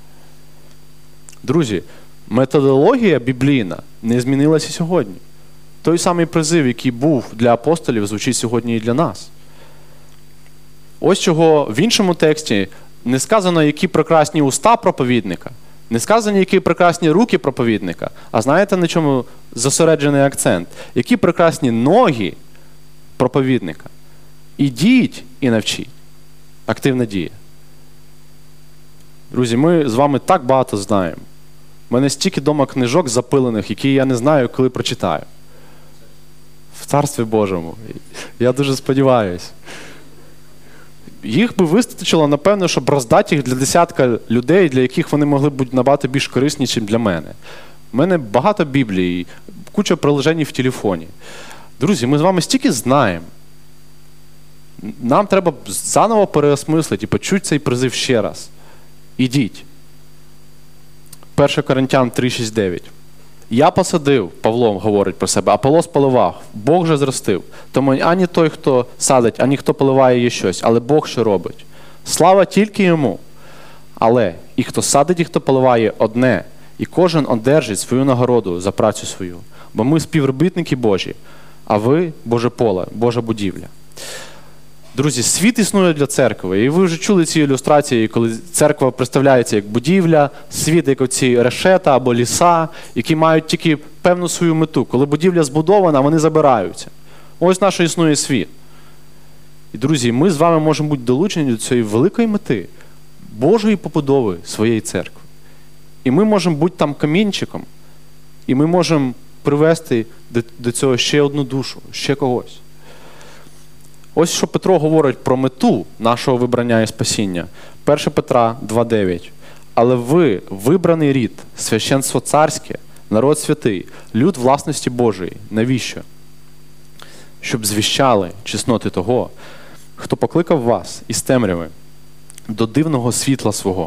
Друзі, методологія біблійна не змінилася сьогодні. Той самий призив, який був для апостолів, звучить сьогодні і для нас. Ось чого в іншому тексті не сказано, які прекрасні уста проповідника, не сказано, які прекрасні руки проповідника, а знаєте, на чому зосереджений акцент? Які прекрасні ноги проповідника. Ідіть і навчіть. Активна дія. Друзі, ми з вами так багато знаємо. У мене стільки дома книжок запилених, які я не знаю, коли прочитаю. В Царстві Божому. Я дуже сподіваюся. Їх би вистачило, напевно, щоб роздати їх для десятка людей, для яких вони могли б бути набагато більш корисні, ніж для мене. У мене багато Біблії, куча приложень в телефоні. Друзі, ми з вами стільки знаємо. Нам треба заново переосмислити і почути цей призив ще раз. Ідіть. 1 Коринтян 3:6-9. Я посадив, Павло говорить про себе, Аполос поливав, Бог же зростив. Тому ані той, хто садить, ані хто поливає є щось, але Бог що робить. Слава тільки йому. Але і хто садить, і хто поливає одне, і кожен одержить свою нагороду за працю свою. Бо ми співробітники Божі, а ви Боже поле, Божа будівля. Друзі, світ існує для церкви. І ви вже чули ці ілюстрації, коли церква представляється як будівля, світ як оці решета або ліса, які мають тільки певну свою мету. Коли будівля збудована, вони забираються. Ось наш існує світ. І, друзі, ми з вами можемо бути долучені до цієї великої мети Божої побудови своєї церкви. І ми можемо бути там камінчиком, і ми можемо привести до цього ще одну душу, ще когось. Ось що Петро говорить про мету нашого вибрання і спасіння. 1 Петра 2:9. Але ви вибраний рід, священство царське, народ святий, люд власності Божої. Навіщо? Щоб звіщали чесноти того, хто покликав вас із темряви до дивного світла свого.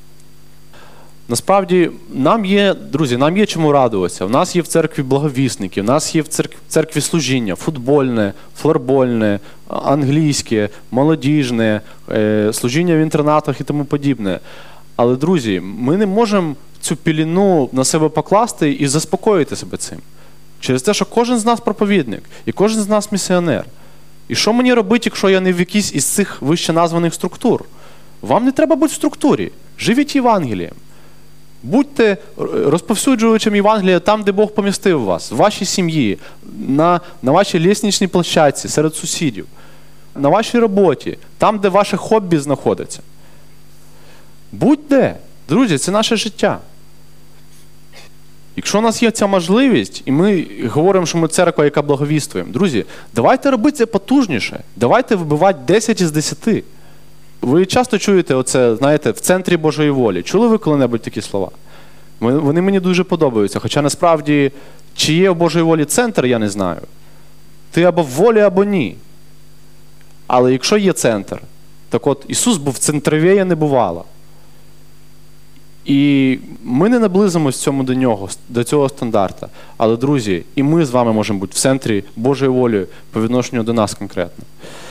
Насправді, друзі, нам є чому радуватися. У нас є в церкві благовісники, у нас є в церкві служіння, футбольне, флорбольне, англійське, молодіжне, служіння в інтернатах і тому подібне. Але, друзі, ми не можемо цю піліну на себе покласти і заспокоїти себе цим. Через те, що кожен з нас проповідник, і кожен з нас місіонер. І що мені робити, якщо я не в якійсь із цих вище названих структур? Вам не треба бути в структурі. Живіть Євангелієм. Будьте розповсюджувачем Євангелія там, де Бог помістив вас, в вашій сім'ї, на вашій лісничній площадці, серед сусідів, на вашій роботі, там, де ваше хобі знаходиться. Будь-де. Друзі, це наше життя. Якщо у нас є ця можливість, і ми говоримо, що ми церква, яка благовіствує, друзі, давайте робити це потужніше. Давайте вибивати 10 із 10. Ви часто чуєте оце, знаєте, в центрі Божої волі. Чули ви коли-небудь такі слова? Вони мені дуже подобаються. Хоча насправді, чи є в Божої волі центр, я не знаю. Ти або в волі, або ні. Але якщо є центр, так от Ісус був центровіє не бувало. І ми не наблизимось цьому до нього, до цього стандарта. Але, друзі, і ми з вами можемо бути в центрі Божої волі по відношенню до нас конкретно.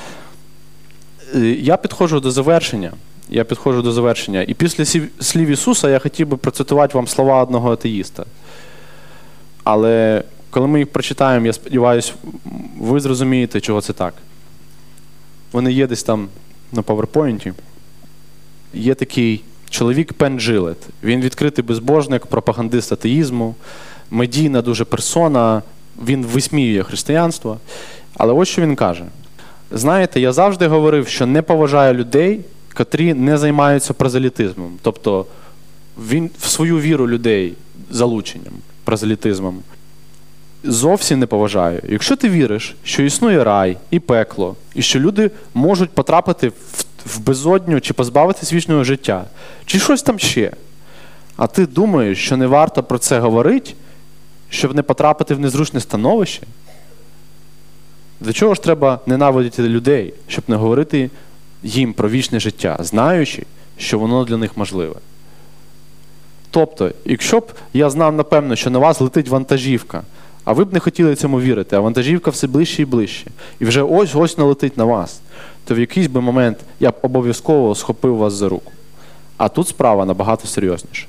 Я підходжу до завершення. І після слів Ісуса я хотів би процитувати вам слова одного атеїста. Але коли ми їх прочитаємо, я сподіваюся, ви зрозумієте, чого це так. Вони є десь там на PowerPoint. Є такий чоловік Пен Джилет. Він відкритий безбожник, пропагандист атеїзму, медійна дуже персона, він висміює християнство. Але ось що він каже. Знаєте, я завжди говорив, що не поважаю людей, котрі не займаються прозелітизмом. Тобто він в свою віру людей залученням, прозелітизмом. Зовсім не поважаю. Якщо ти віриш, що існує рай і пекло, і що люди можуть потрапити в безодню чи позбавитись вічного життя, чи щось там ще, а ти думаєш, що не варто про це говорити, щоб не потрапити в незручне становище, до чого ж треба ненавидіти людей, щоб не говорити їм про вічне життя, знаючи, що воно для них можливе? Тобто, якщо б я знав, напевно, що на вас летить вантажівка, а ви б не хотіли цьому вірити, а вантажівка все ближче і ближче, і вже ось налетить на вас, то в якийсь би момент я б обов'язково схопив вас за руку. А тут справа набагато серйозніша.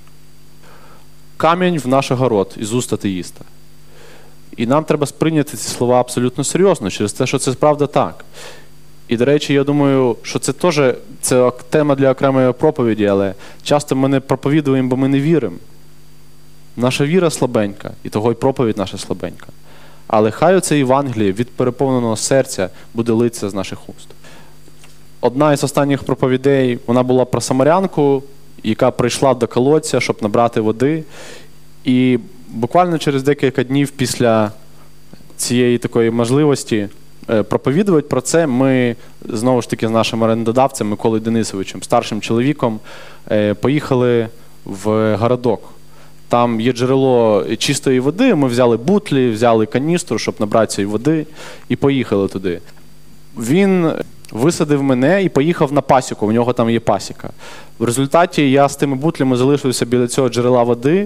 Камінь в наш огород із уст атеїста. І нам треба сприйняти ці слова абсолютно серйозно, через те, що це правда так. І, до речі, я думаю, що це теж це тема для окремої проповіді, але часто ми не проповідуємо, бо ми не віримо. Наша віра слабенька, і того й проповідь наша слабенька. Але хай оце Євангеліє від переповненого серця буде литися з наших уст. Одна із останніх проповідей, вона була про самарянку, яка прийшла до колодця, щоб набрати води. І буквально через декілька днів після цієї такої можливості проповідувати про це, ми, знову ж таки, з нашим орендодавцем Миколою Денисовичем, старшим чоловіком, поїхали в городок. Там є джерело чистої води, ми взяли бутлі, взяли каністру, щоб набрати цієї води, і поїхали туди. Він висадив мене і поїхав на пасіку, у нього там є пасіка. В результаті я з тими бутлями залишився біля цього джерела води,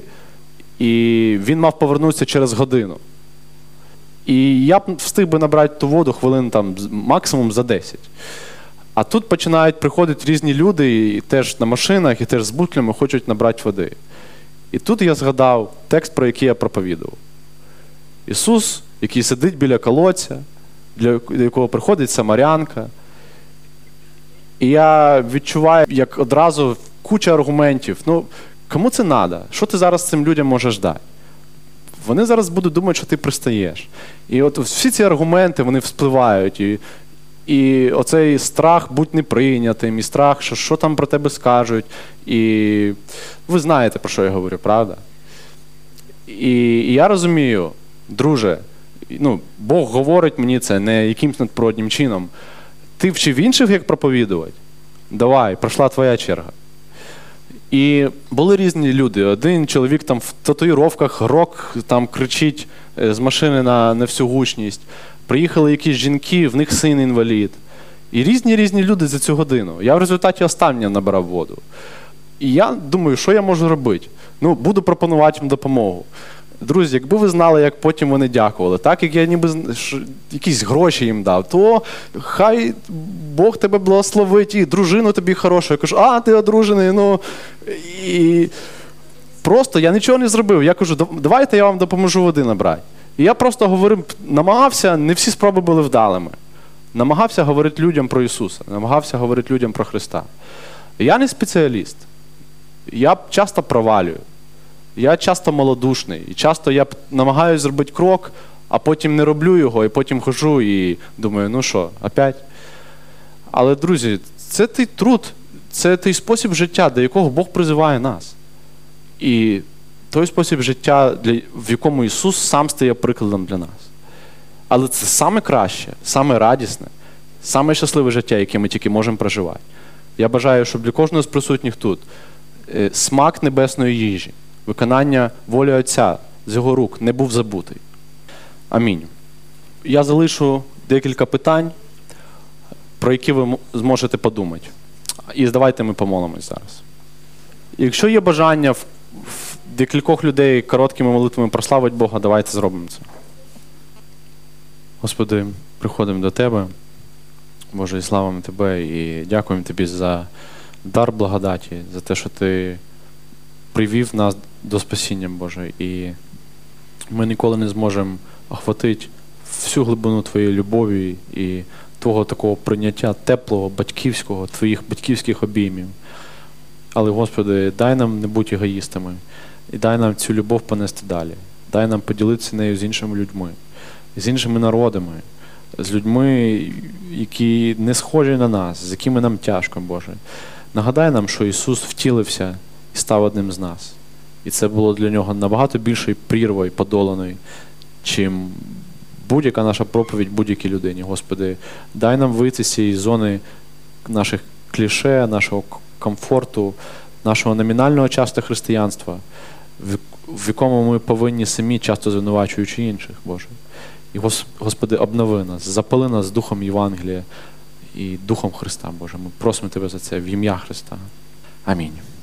і він мав повернутися через годину. І я б встиг би набрати ту воду хвилин там максимум за 10. А тут починають приходити різні люди, і теж на машинах, і теж з бутлями хочуть набрати води. І тут я згадав текст, про який я проповідував. Ісус, який сидить біля колодця, для якого приходить самарянка. І я відчуваю, як одразу куча аргументів. Ну, кому це треба? Що ти зараз цим людям можеш дати? Вони зараз будуть думати, що ти пристаєш. І от всі ці аргументи, вони вспливають. І оцей страх будь неприйнятим, і страх, що там про тебе скажуть. І ви знаєте, про що я говорю, правда? І я розумію, друже, Бог говорить мені це не якимсь надприроднім чином. Ти вчив інших, як проповідувати? Давай, пройшла твоя черга. І були різні люди. Один чоловік там в татуїровках, рок там кричить з машини на всю гучність. Приїхали якісь жінки, в них син інвалід. І різні люди за цю годину. Я в результаті останнє набирав воду. І я думаю, що я можу робити? Буду пропонувати їм допомогу. Друзі, якби ви знали, як потім вони дякували, так, як я ніби якісь гроші їм дав, то хай Бог тебе благословить, і дружину тобі хорошу. Я кажу, ти одружений, І просто я нічого не зробив. Я кажу, давайте я вам допоможу води набрати. І я просто говорив, намагався, не всі спроби були вдалими. Намагався говорити людям про Ісуса, намагався говорити людям про Христа. Я не спеціаліст. Я часто провалюю. Я часто малодушний. І часто я намагаюся зробити крок, а потім не роблю його, і потім хожу і думаю, опять? Але, друзі, це той труд, це той спосіб життя, до якого Бог призиває нас. І той спосіб життя, в якому Ісус сам стає прикладом для нас. Але це саме краще, саме радісне, саме щасливе життя, яке ми тільки можемо проживати. Я бажаю, щоб для кожного з присутніх тут смак небесної їжі, виконання волі Отця з Його рук не був забутий. Амінь. Я залишу декілька питань, про які ви зможете подумати. І давайте ми помолимось зараз. Якщо є бажання в декількох людей короткими молитвами прославити Бога, давайте зробимо це. Господи, приходимо до Тебе. Боже, і славимо Тебе, і дякуємо Тобі за дар благодаті, за те, що Ти привів нас до спасіння, Боже. І ми ніколи не зможемо охватити всю глибину Твоєї любові і Твого такого прийняття теплого, батьківського, Твоїх батьківських обіймів. Але, Господи, дай нам не бути егоїстами. І дай нам цю любов понести далі. Дай нам поділитися нею з іншими людьми, з іншими народами, з людьми, які не схожі на нас, з якими нам тяжко, Боже. Нагадай нам, що Ісус втілився і став одним з нас. І це було для Нього набагато більшою прірвою подоланою, чим будь-яка наша проповідь будь-якій людині. Господи, дай нам вийти з цієї зони наших кліше, нашого комфорту, нашого номінального часто християнства, в якому ми повинні самі, часто звинувачуючи інших, Боже. І, Господи, обнови нас, запали нас Духом Євангелія і Духом Христа, Боже. Ми просимо Тебе за це в ім'я Христа. Амінь.